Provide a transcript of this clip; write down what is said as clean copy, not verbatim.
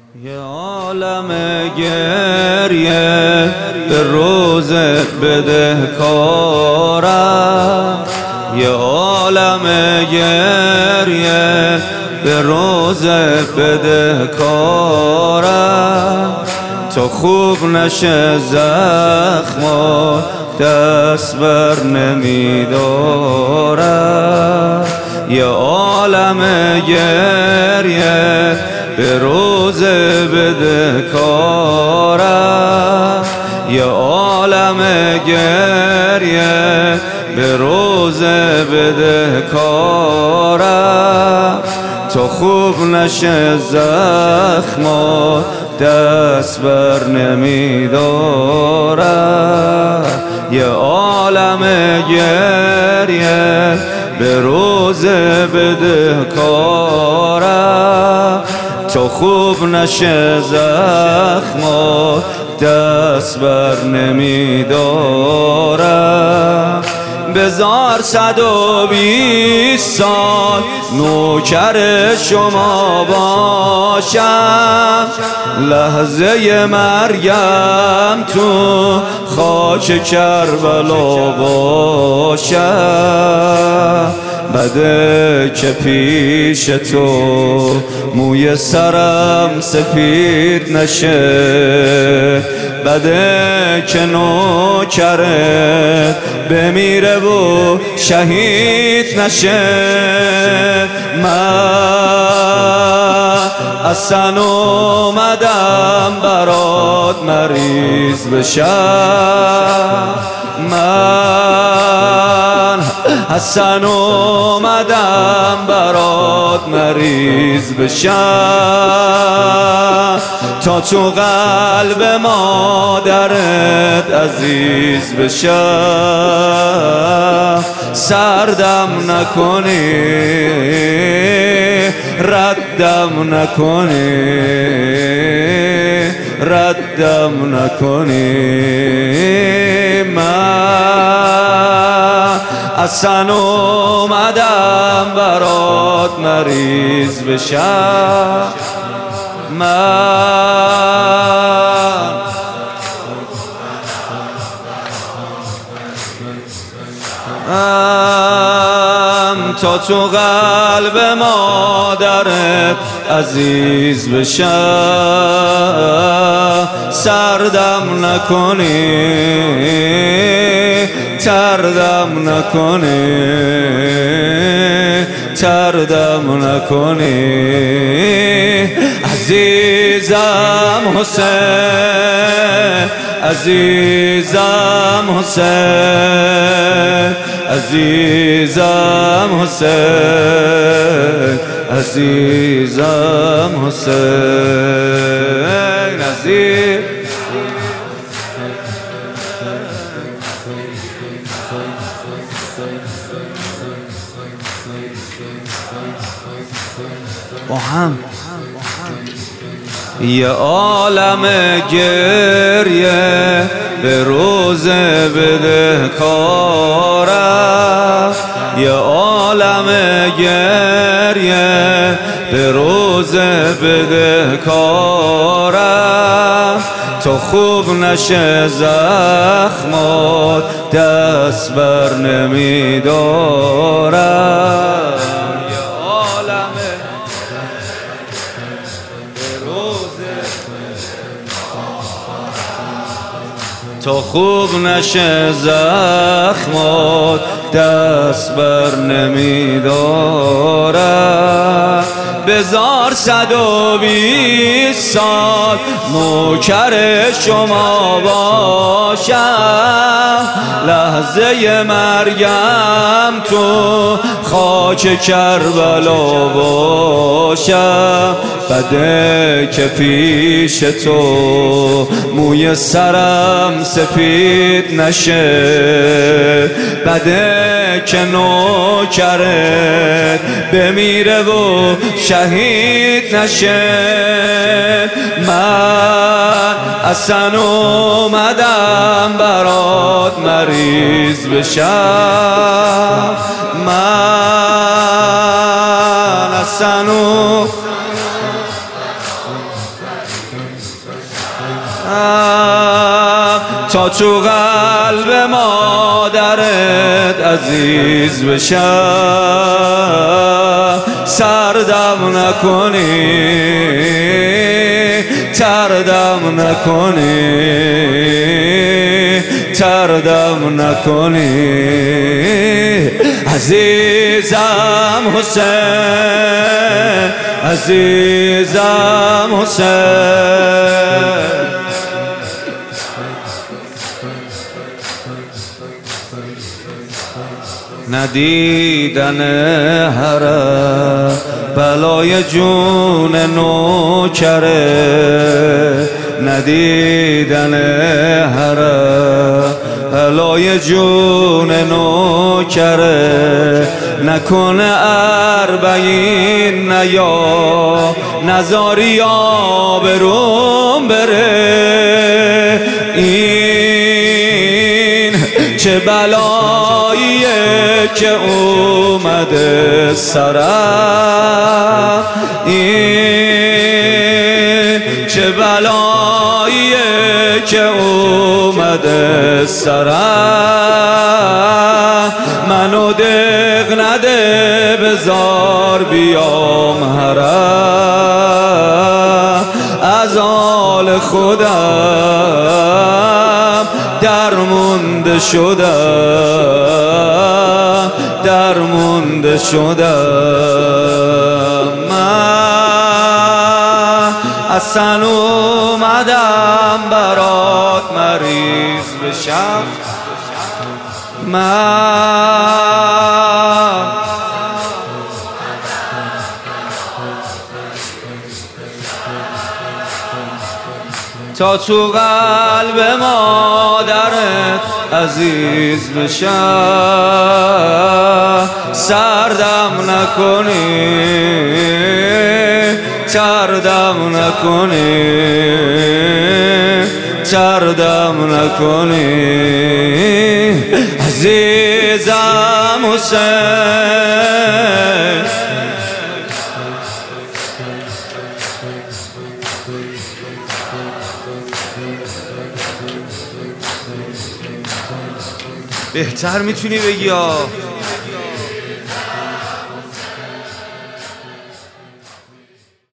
یه عالم گریه به روز بدهکارم، یه عالم گریه به روز بدهکارم. تا خوب نشه زخما دست بر نمیدارم. یه عالم گریه به روز بدهکارم، یه عالم گریه به روز بدهکارم. تا خوب نشه زخما دست بر نمیدارم. یه عالم گریه به روز بدهکارم. تا خوب نشه زخما دست بر نمیدارم. بذار 120 سال نوکر شما باشم، لحظه مرگم تو خاک کربلا باشم. بده که پیش تو موی سرم سفید نشه، بده که نوکرت بمیره و شهید نشه. من اصلا اومدم برات مریض بشم، من حسن اومدم برات مریض بشم. تا تو قلب مادرت عزیز بشم. سردم نکنی، ردم نکنی، ردم نکنی. من اصلا اومدم برات مریض بشم. تا تو قلب مادرت عزیز بشم. سردم نکنی، تردم نکنی، تردم نکنی. عزیزم حسین، عزیزم حسین، عزیزم حسین، عزیزم حسین، عزیز. با هم یه عالم گریه به روز بدهکارم، یه عالم گریه به روز بدهکارم. تا خوب نشه زخمات دست بر نمیدارم. تا خوب نشه زخمات دست بر نمیدارم. بذار 120 سال نوکر شما باشم، لحظه مرگم تو خاک کربلا باشم. بده که پیش تو موی سرم سفید نشه، بده که نوکرت بمیره و شهید نشه. من اصلا اومدم برات مریض بشم، من اصلا تا تو قلب مادرت عزیز بشم سردم نکنی تردم نکنی تردم نکنی عزیزم حسین عزیزم حسین ندیدن حرم بلای جون نوکره ندیدن حرم بلای جون نوکره نکنه اربعین نیا نزاری آبروم بره این چه بلاییه که اومده سرم این چه بلاییه که اومده سرم منو دق نده بزار بیام حرم از آل خودم درمونده شدم درمونده شدم من اصلا اومدم برات مریض بشم من تا تو قلب مادرت عزیز بشم سردم نکنی تردم نکنی تردم نکنی عزیزم حسین بهتر میتونی بگی